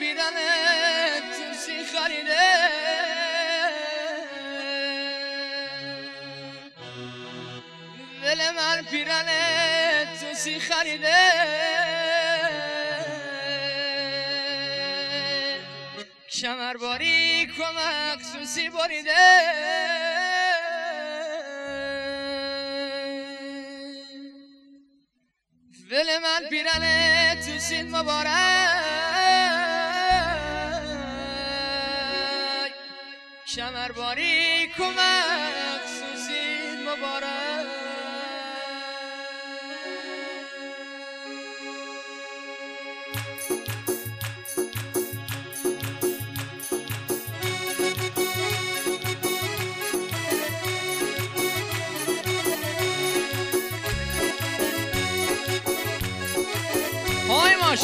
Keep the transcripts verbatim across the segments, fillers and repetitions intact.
پیرنت تو سی خریده دل من پیرنت تو سی خریده کمر باری کمک سوسی بریده دل من پیرنه تو سین مبارک کمر باری کمک سوسین مبارک های ماش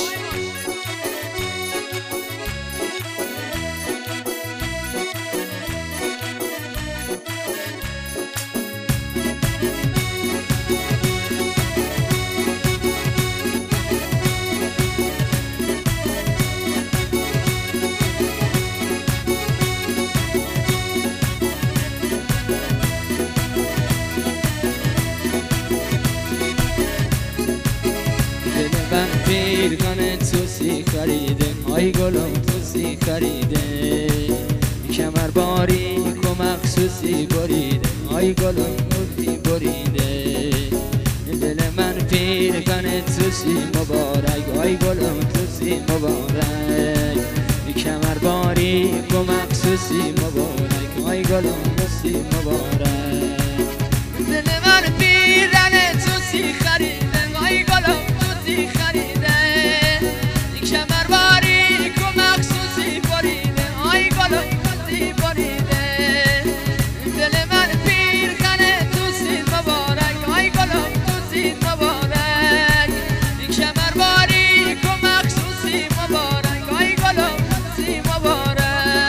من پیرگان تو سی خریده آی گلم تو سی خریده کمر باری کمک سوسی بریده آی گلم مفتی بریده دل من پیرگان تو سی مبارک آی گلم تو سی مبارک کمر باری کمک سوسی مبارک آی گلم سی مبارک دل من پیرنه تو سی خریده آی گلم خریده کمر باری کمک سوسی بریده آی گلم سوسی بریده دل من پیرخنه تو سین مبارک آی گلم تو سین مبارک کمر باری کمک سوسی مبارک آی گلم سوسی مبارک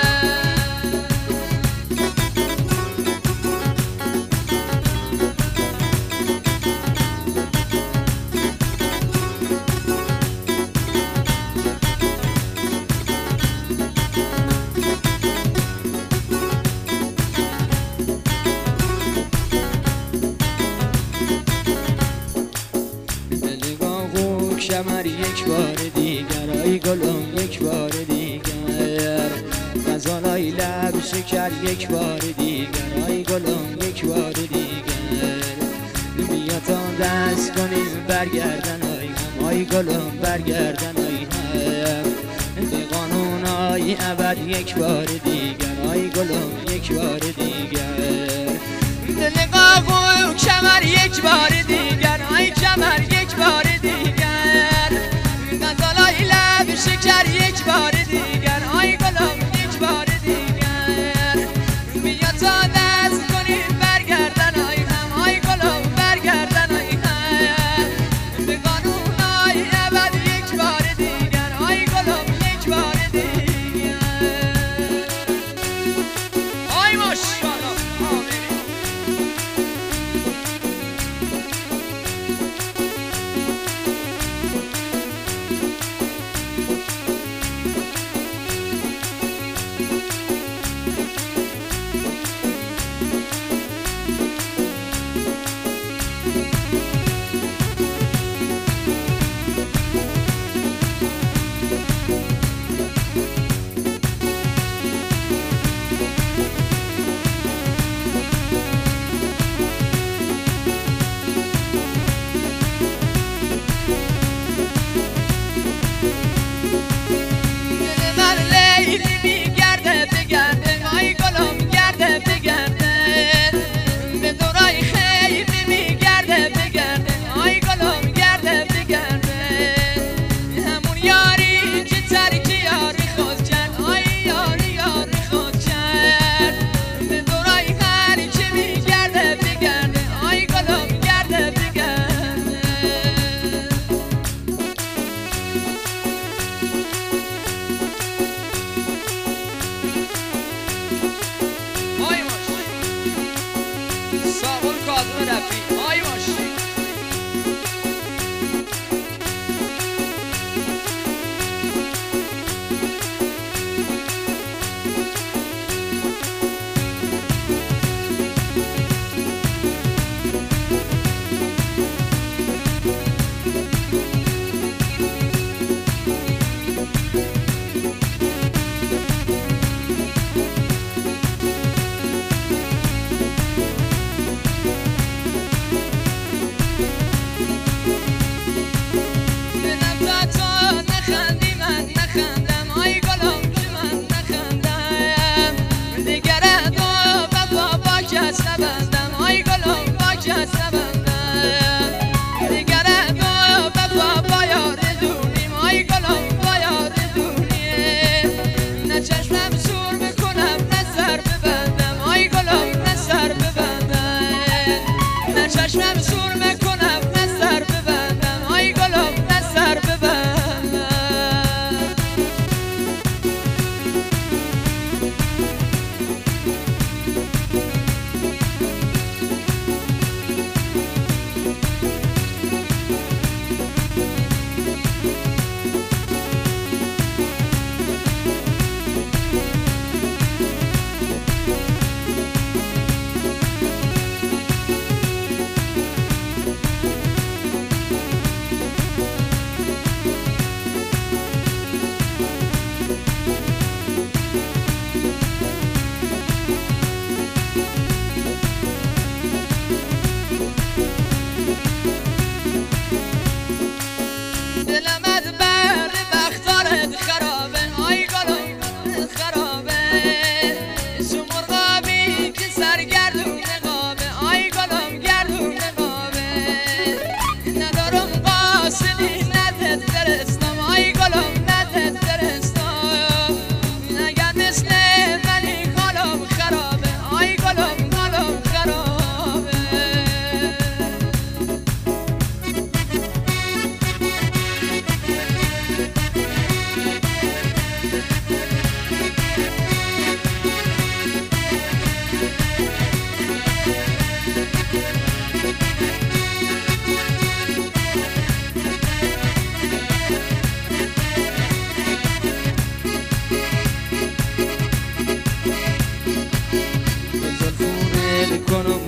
کمر یک بار دیگر آی گلم یک بار دیگر غزالای لب شکر یک بار دیگر آی گلم یک بار دیگر بیا تا دست کنیم برگردن آی هم آی گلم برگردن آی هم به قانون آی ابد یک بار دیگر آی گلم یک بار دیگر دل قاقو کمر یک بار دیگر آی کمر یک بار دیگر غزالای لب شکر یک بار دیگر آی گلم یک بار دیگر بیا تا دست کنیم برگردن آی هم آی گلم برگردن آی هم به قانون آی ابد یک بار دیگر آی گلم یک بار دیگر آی ماشاءالله آمین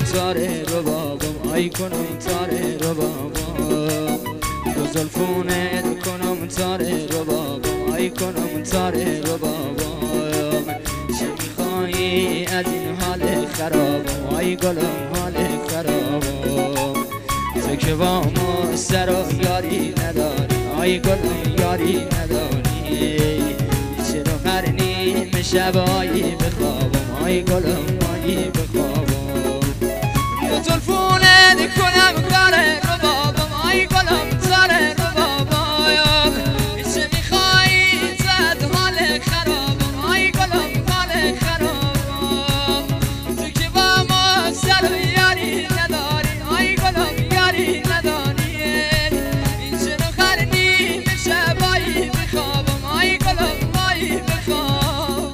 تاره رو بابام آی کنم تاره رو بابام دو زلفونت کنم تاره رو بابام آی کنم تاره رو بابام چه میخوایی از این حال خرابم آی گلم حال خرابم تو که با ما سر و یاری نداری آی گلم یاری نداری چرا قرنی شبایی بخوابم آی گلم آی بخوابم دو زلفونت کنم کاره رو بابام آی گلم تاره رو بابام چه میخوایی زد حال خرابم آی گلم حال خرابم تو که با ما سر و یاری نداری آی گلم یاری نداری چرا قرنی شبایی بخوابم آی گلم آی بخوابم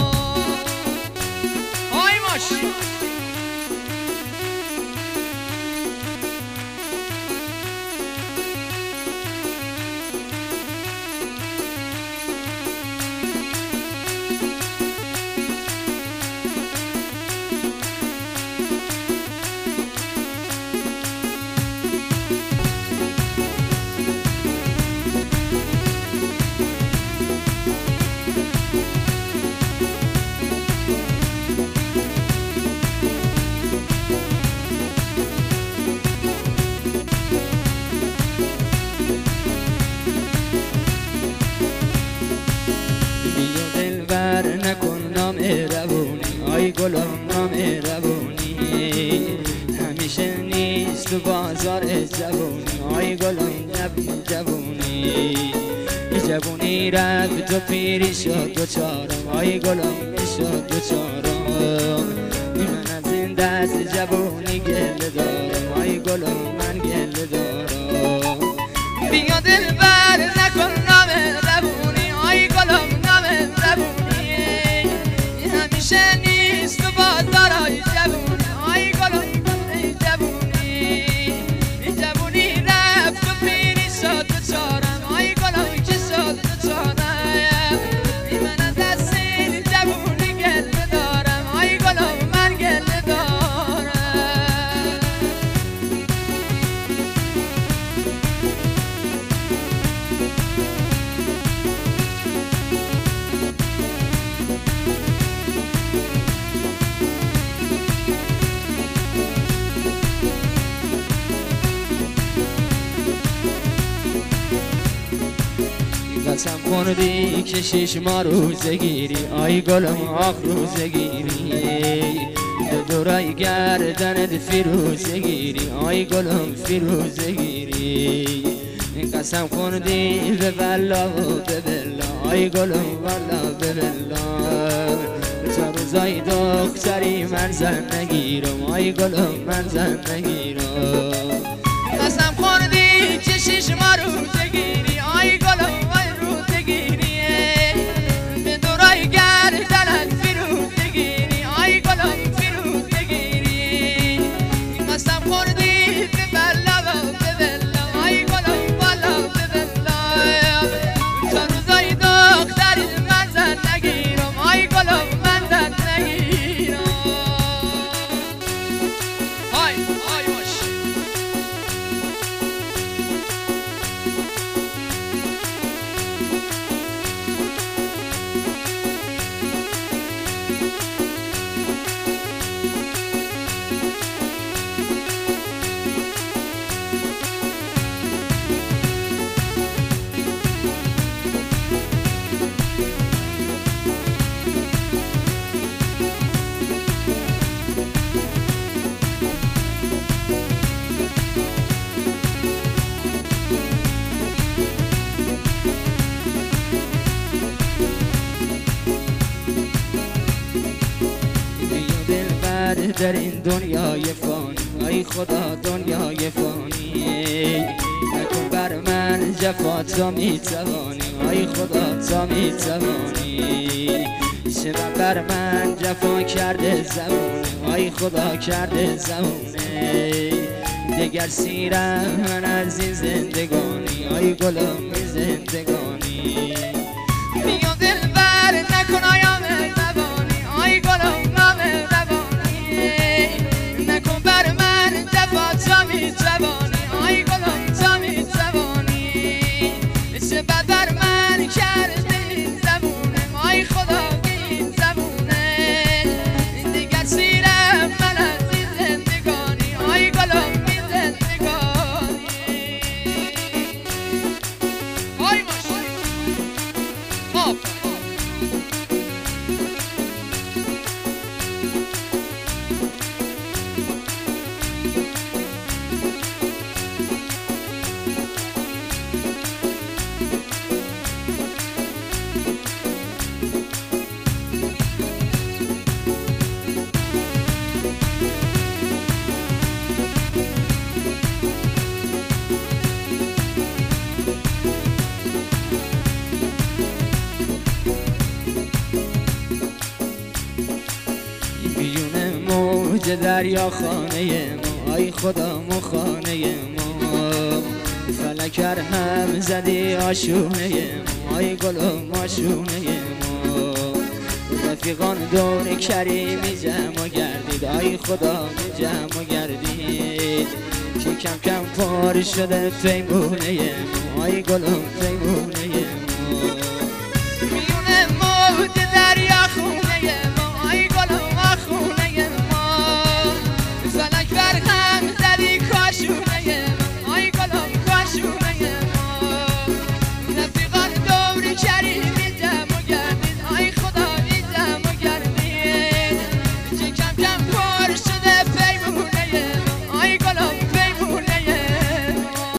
آی ماشی آی گلم نام روونی همیشه نیست تو بازار جوونی آی گلم نبی جوونی جوونی رفت تو پیری شد دو چارم آی گلم شد دو چارم من از این دست جوونی گله دارم آی گلم من گله دارم بیا دل بر نکن نام روونی آی گلم نام روونی همیشه نیست تو بازارای جوونی آی گلم جوونی جوونی رفت تو پیری شد تو چارم آی گلم که شد تو چارم من از دست این جوونی گله دارم آی گلم من گله دارم قسم خوردی که شش ماه روزه گیری آی گلم آخ روزه گیری به دورای گردنت فیروزه گیری آی گلم فیروزه گیری قسم خوردی به بلا و به بلا آی گلم والا به بلا تا روزای دختری من زن نگیرم آی گلم من زن نگیرم قسم خوردی که شش ماه روزه گیری آی گلم به دورای گردنت فیروزه گیری آی گلم فیروزه گیری قسم خوردی به بلا و به بلا آی گلم بالا به بلا تا روزای دختری من زن نگیرم آی گلم من زن نگیرم آی آی باش در این دنیای فانی ای خدا دنیای فانی نکن بر من جفا تا میتوانی ای خدا تا میتوانی چرا بر من جفا کرده زمونه ای خدا کرده زمونه دگر سیرم من از این زندگانی ای گلم زندگانی بیا دل بر نکن آیا مهربانی آی گلم نام روانی نکن موج دریا خانه ما، ای خدا مو خانه ما. فلکر هم زدی آشونه ما، ای گلم آشونه ما. رفیقان دور کریمی جمع گردید، ای خدا جمع گردید که کم کم پر شده پیمونه ما، ای گلم پیمونه